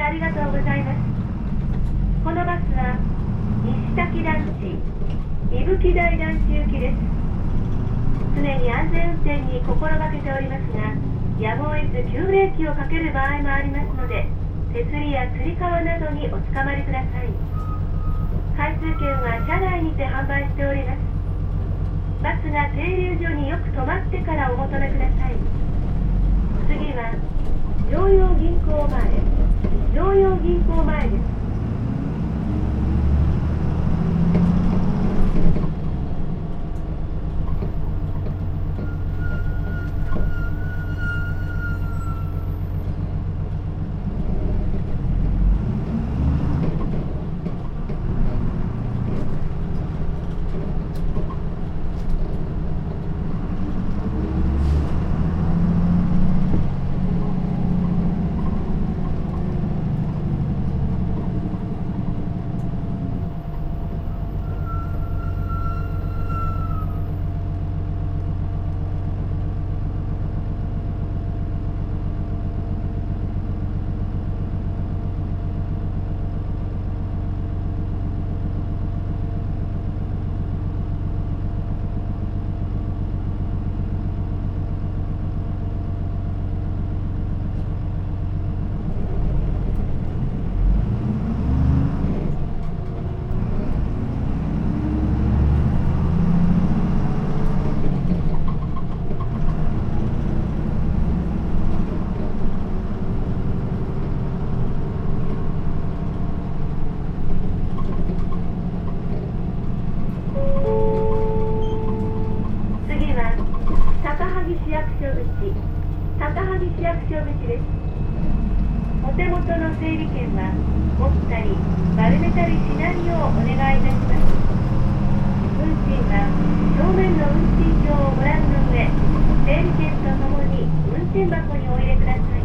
ありがとうございます。このバスは西滝団地、伊吹台団地行きです。常に安全運転に心がけておりますが、やむを得ず急ブレーキをかける場合もありますので、手すりやつり革などにおつかまりください。回数券は車内にて販売しております。バスが停留所によく止まってからお求めください。次は常陽銀行前です。高萩市役所口です。お手元の整理券は持ったり丸めたりしないようお願いいたします。運賃は正面の運賃表をご覧の上、整理券とともに運賃箱にお入れください。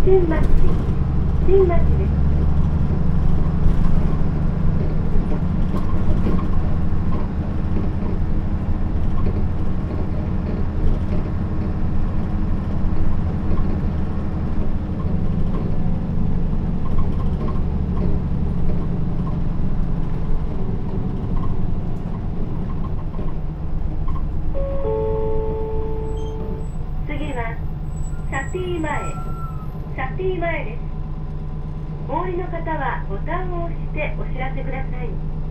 新町です。次はサティ前です。お降りの方はボタンを押してお知らせください。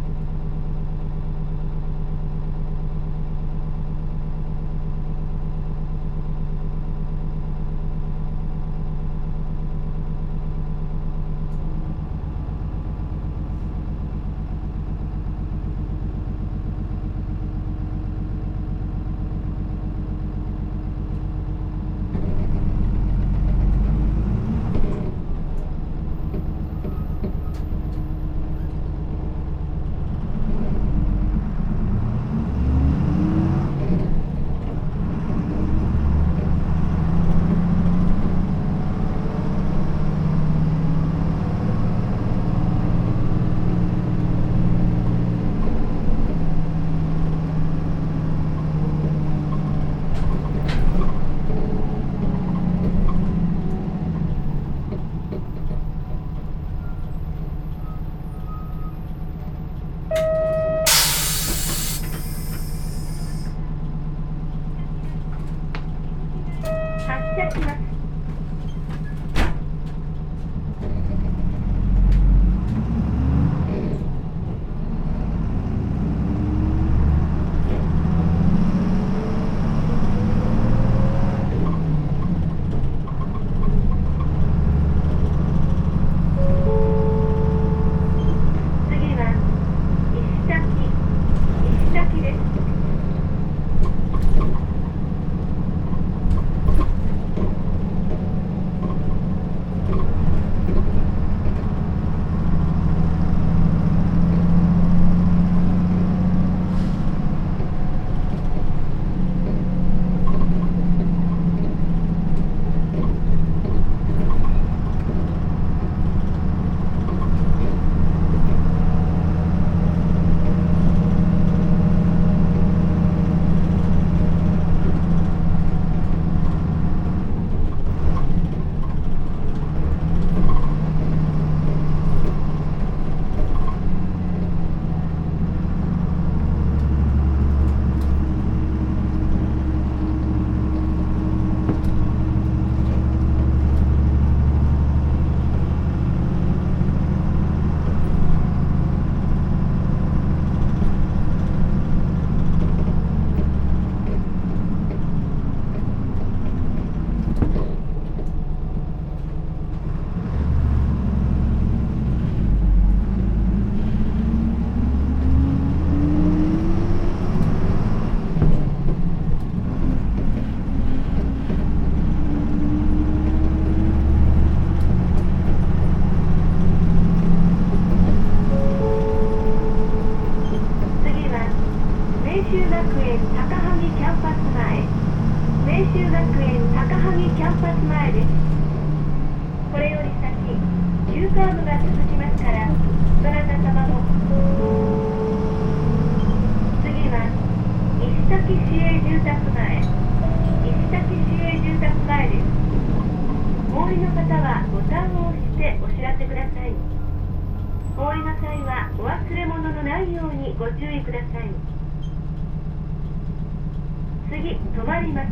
発車します。次は石崎です。明修学園高萩キャンパス前。明修学園高萩キャンパス前です。これより先、急カーブが続きますから、どなた様も。次は石崎市営住宅前。石崎市営住宅前です。お降りの方はボタンを押してお知らせください。お降りの際はお忘れ物のないようにご注意ください。次、止まります。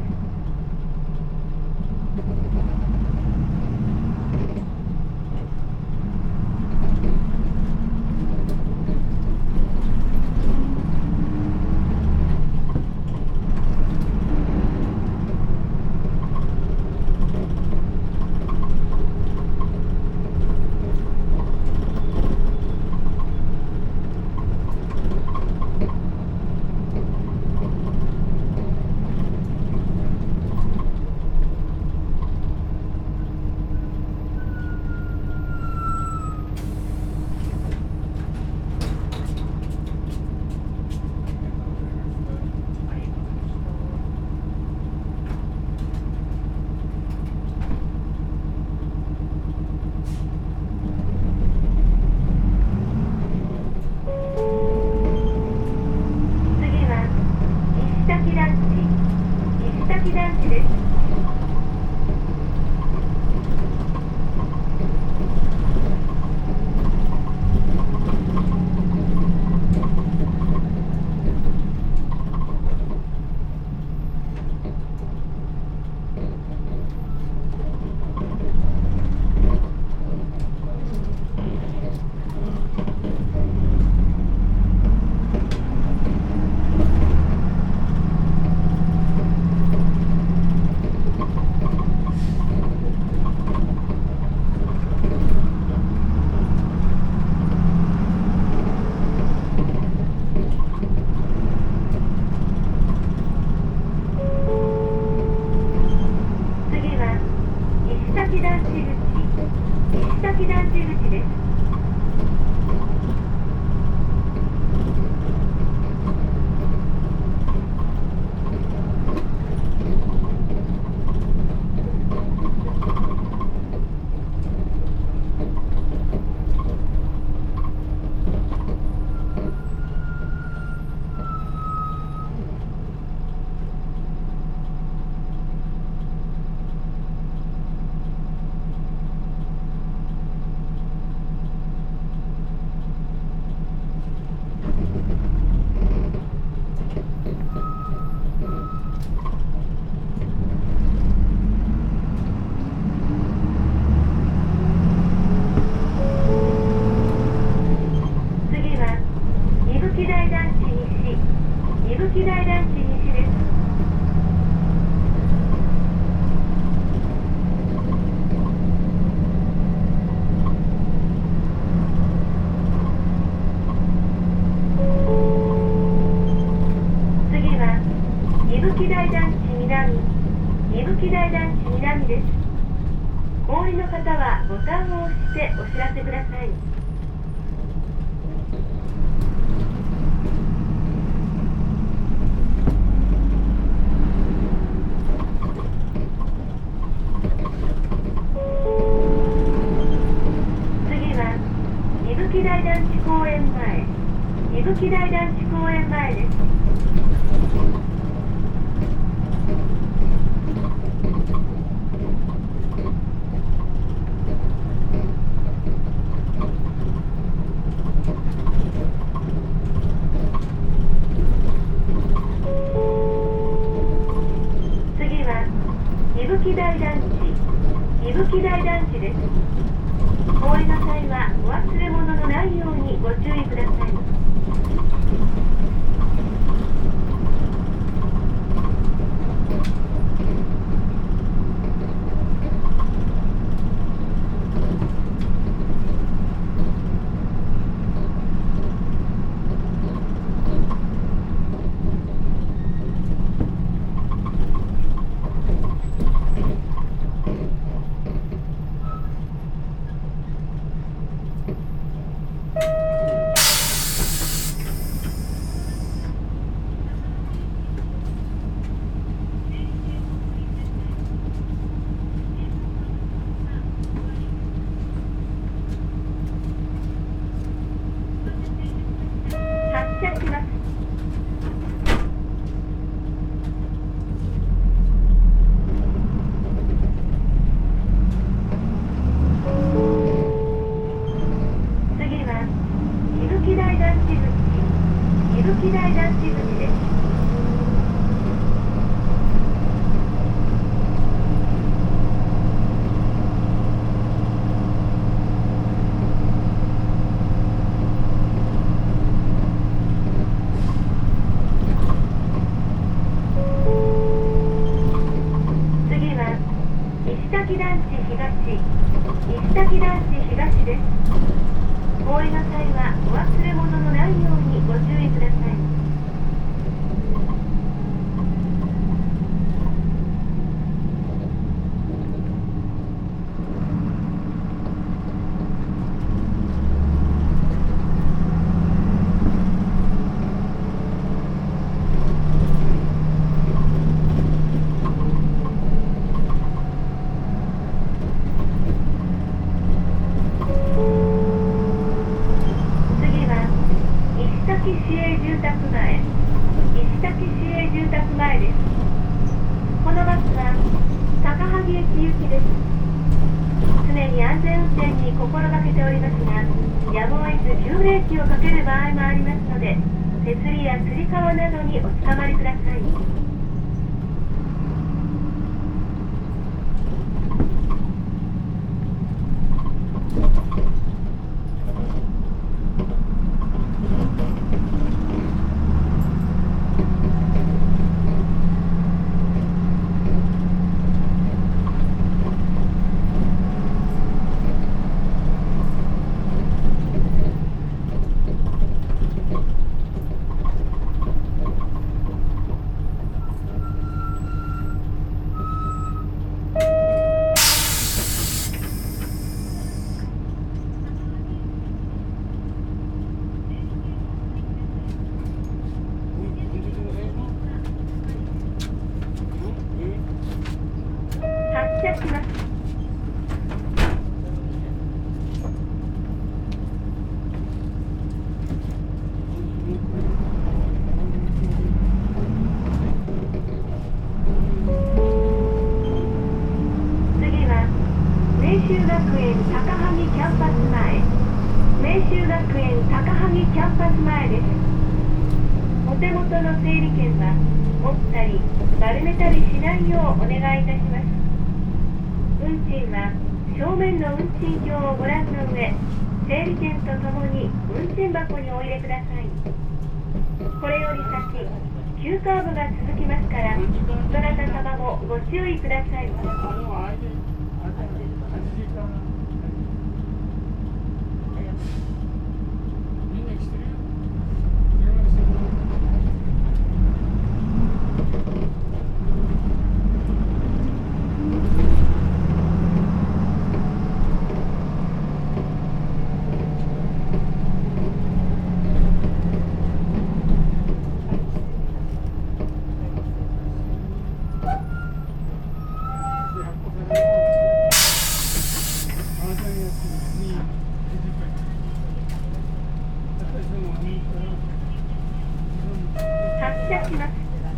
滝団地口、西滝団地口です。お降りの方はボタンを押してお知らせください。次は伊吹台団地公園前、伊吹台団地公園前です。伊吹台団地です。お降りの際はお忘れ物のないようにご注意ください。発車します。次は伊吹台団地口、伊吹台団地口です。西滝団地東です。お降りの際はお忘れ物のないようにご注意ください。市営住宅前、石滝市営住宅前です。このバスは高萩駅行きです。常に安全運転に心がけておりますが、やむを得ず急ブレーキをかける場合もありますので、手すりやつり革などにおつかまりください。 車します。次は明修学園高萩キャンパス前。明修学園高萩キャンパス前です。お手元の整理券は持ったり丸めたりしないようお願いいたします。運賃は正面の運賃表をご覧の上、整理券とともに運賃箱にお入れください。これより先、急カーブが続きますから、どなた様もご注意ください。発車します。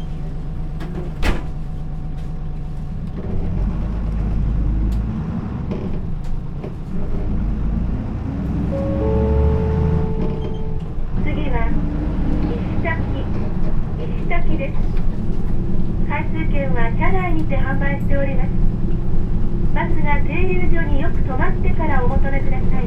次は石滝です。回数券は車内にて販売しております。バスが停留所によく止まってからお求めください。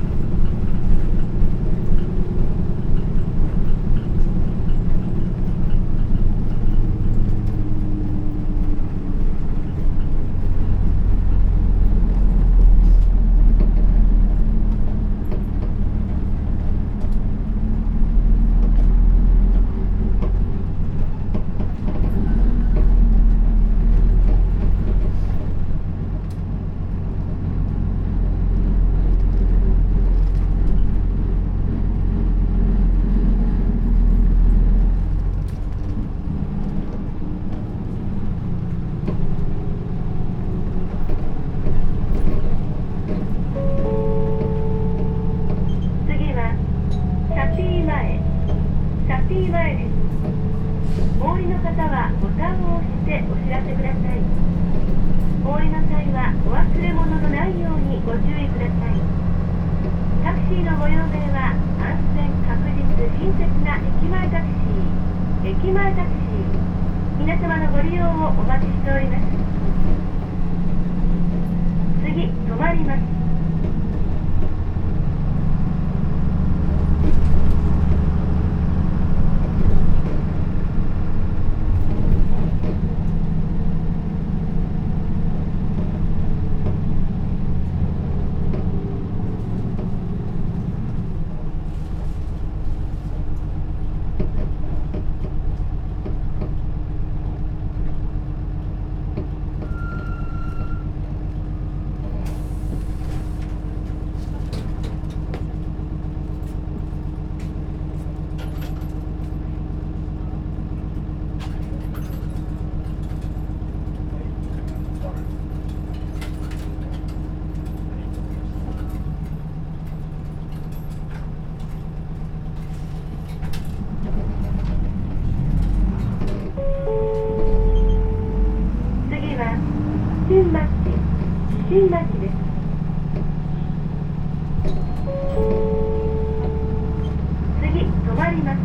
シャティ前です。お降りの方はボタンを押してお知らせください。お降りの際はお忘れ物のないようにご注意ください。タクシーのご用命は安全確実親切な駅前タクシー。皆様のご利用をお待ちしております。次、止まります。新町です。次、止まります。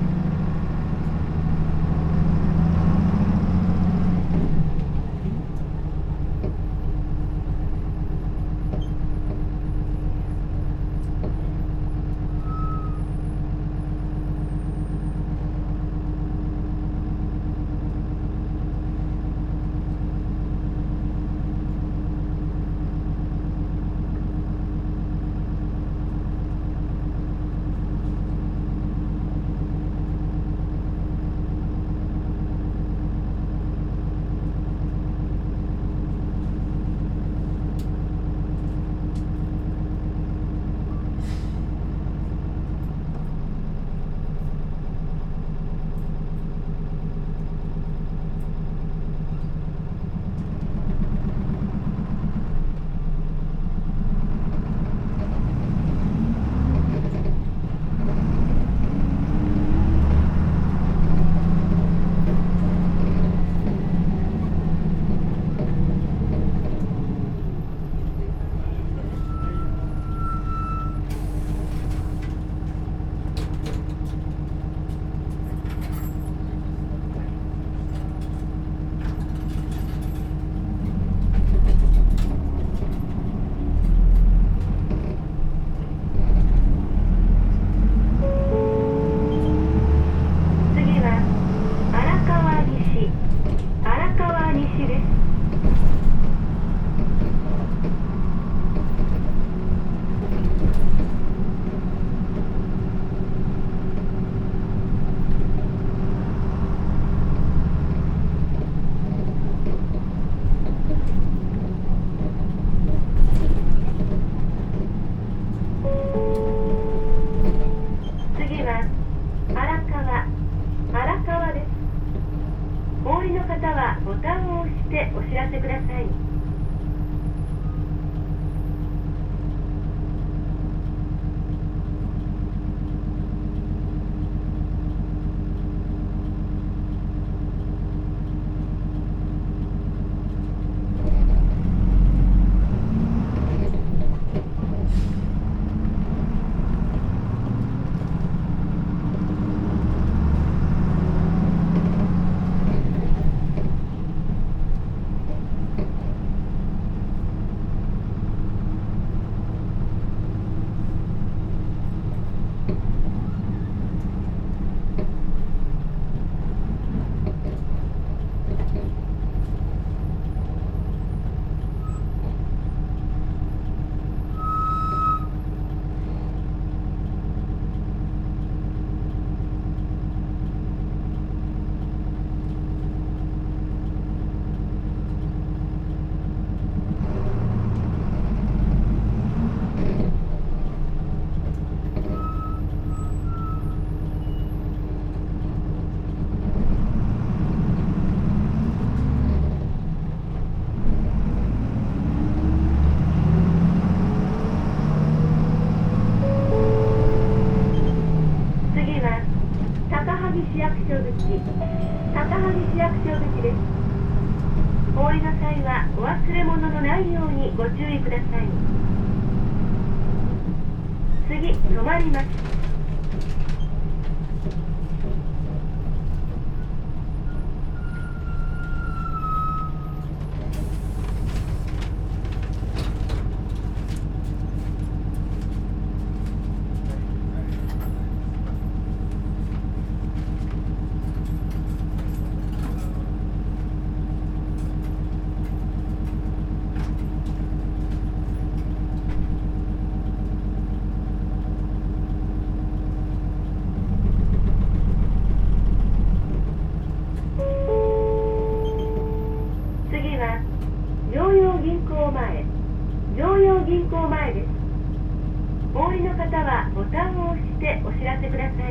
駅高萩市役所口です。お降りの際はお忘れ物のないようにご注意ください。次、止まります。常陽銀行前です。お降りの方はボタンを押してお知らせください。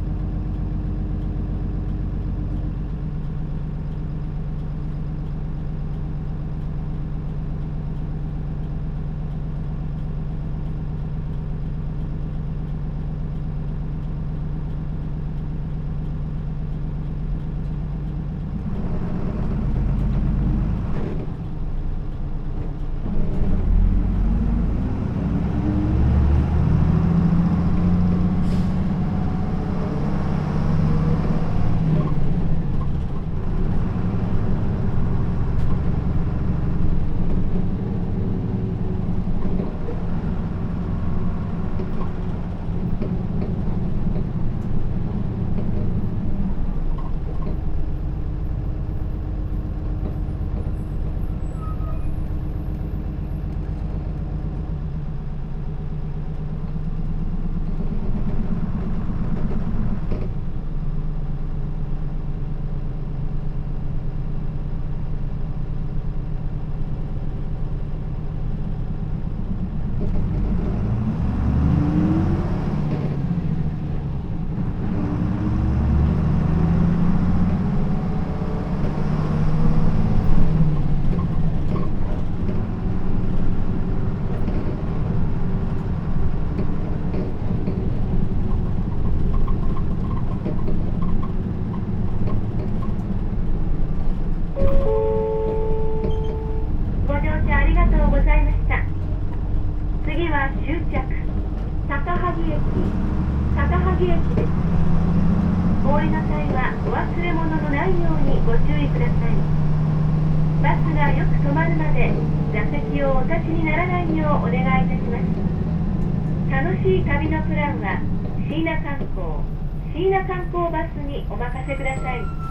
次は終着高萩駅です。お降りの際はお忘れ物のないようにご注意ください。バスがよく止まるまで座席をお立ちにならないようお願いいたします。楽しい旅のプランは椎名観光バスにお任せください。